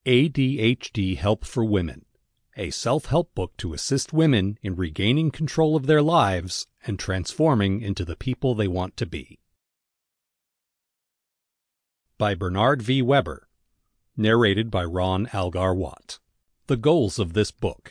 ADHD Help for Women, a self-help book to assist women in regaining control of their lives and transforming into the people they want to be. By Bernard V. Weber, narrated by Ron Algar Watt. The goals of this book.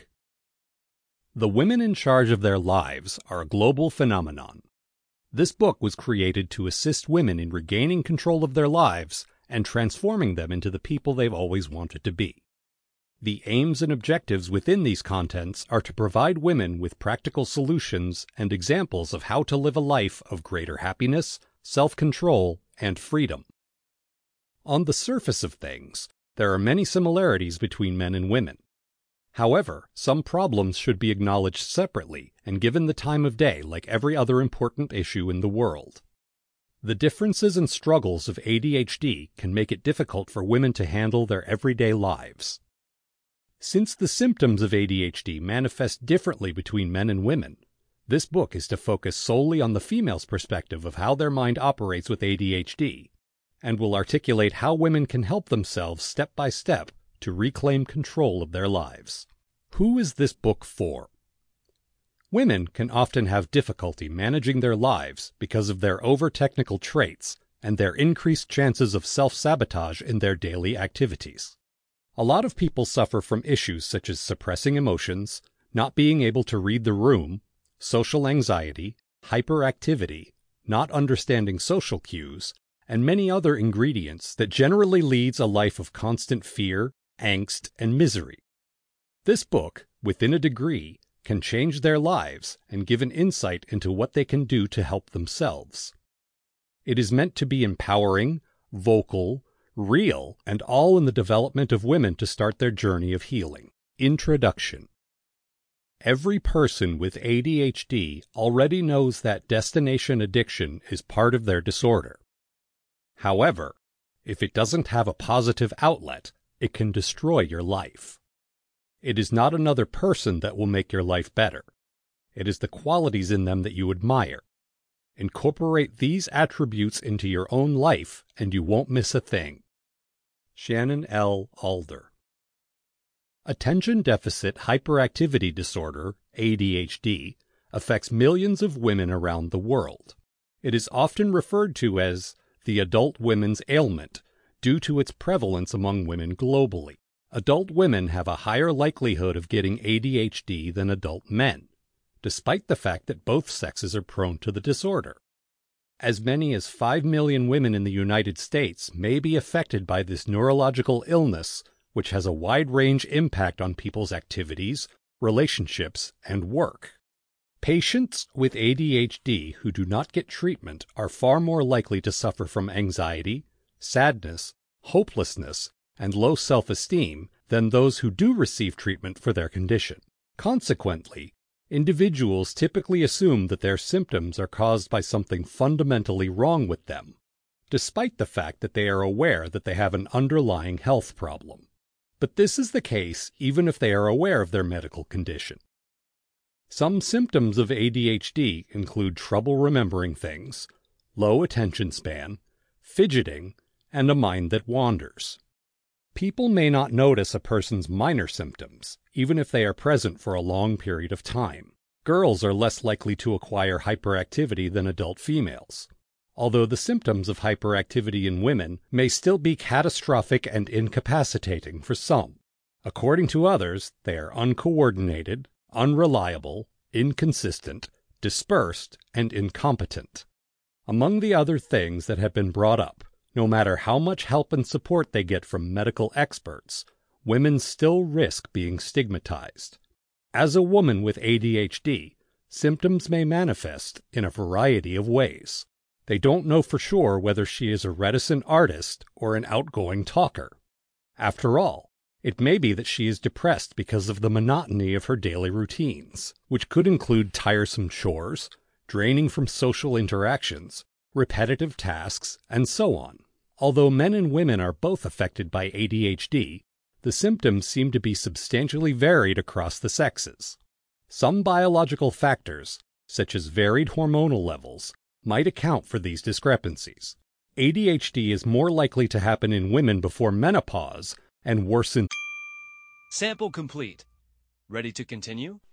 The women in charge of their lives are a global phenomenon. This book was created to assist women in regaining control of their lives and transforming them into the people they've always wanted to be. The aims and objectives within these contents are to provide women with practical solutions and examples of how to live a life of greater happiness, self-control, and freedom. On the surface of things, there are many similarities between men and women. However, some problems should be acknowledged separately and given the time of day like every other important issue in the world. The differences and struggles of ADHD can make it difficult for women to handle their everyday lives. Since the symptoms of ADHD manifest differently between men and women, this book is to focus solely on the female's perspective of how their mind operates with ADHD, and will articulate how women can help themselves step by step to reclaim control of their lives. Who is this book for? Women can often have difficulty managing their lives because of their over-technical traits and their increased chances of self-sabotage in their daily activities. A lot of people suffer from issues such as suppressing emotions, not being able to read the room, social anxiety, hyperactivity, not understanding social cues, and many other ingredients that generally leads a life of constant fear, angst, and misery. This book, within a degree, can change their lives and give an insight into what they can do to help themselves. It is meant to be empowering, vocal, real, and all in the development of women to start their journey of healing. Introduction. Every person with ADHD already knows that destination addiction is part of their disorder. However, if it doesn't have a positive outlet, it can destroy your life. It is not another person that will make your life better. It is the qualities in them that you admire. Incorporate these attributes into your own life, and you won't miss a thing. Shannon L. Alder. Attention Deficit Hyperactivity Disorder, ADHD, affects millions of women around the world. It is often referred to as the adult women's ailment due to its prevalence among women globally. Adult women have a higher likelihood of getting ADHD than adult men, despite the fact that both sexes are prone to the disorder. As many as 5 million women in the United States may be affected by this neurological illness, which has a wide-range impact on people's activities, relationships, and work. Patients with ADHD who do not get treatment are far more likely to suffer from anxiety, sadness, hopelessness, and low self-esteem than those who do receive treatment for their condition. Consequently, individuals typically assume that their symptoms are caused by something fundamentally wrong with them, despite the fact that they are aware that they have an underlying health problem. But this is the case even if they are aware of their medical condition. Some symptoms of ADHD include trouble remembering things, low attention span, fidgeting, and a mind that wanders. People may not notice a person's minor symptoms, even if they are present for a long period of time. Girls are less likely to acquire hyperactivity than adult females, although the symptoms of hyperactivity in women may still be catastrophic and incapacitating for some. According to others, they are uncoordinated, unreliable, inconsistent, dispersed, and incompetent. Among the other things that have been brought up, no matter how much help and support they get from medical experts, women still risk being stigmatized. As a woman with ADHD, symptoms may manifest in a variety of ways. They don't know for sure whether she is a reticent artist or an outgoing talker. After all, it may be that she is depressed because of the monotony of her daily routines, which could include tiresome chores, draining from social interactions, repetitive tasks, and so on. Although men and women are both affected by ADHD, the symptoms seem to be substantially varied across the sexes. Some biological factors, such as varied hormonal levels, might account for these discrepancies. ADHD is more likely to happen in women before menopause and worsen Sample complete. Ready to continue?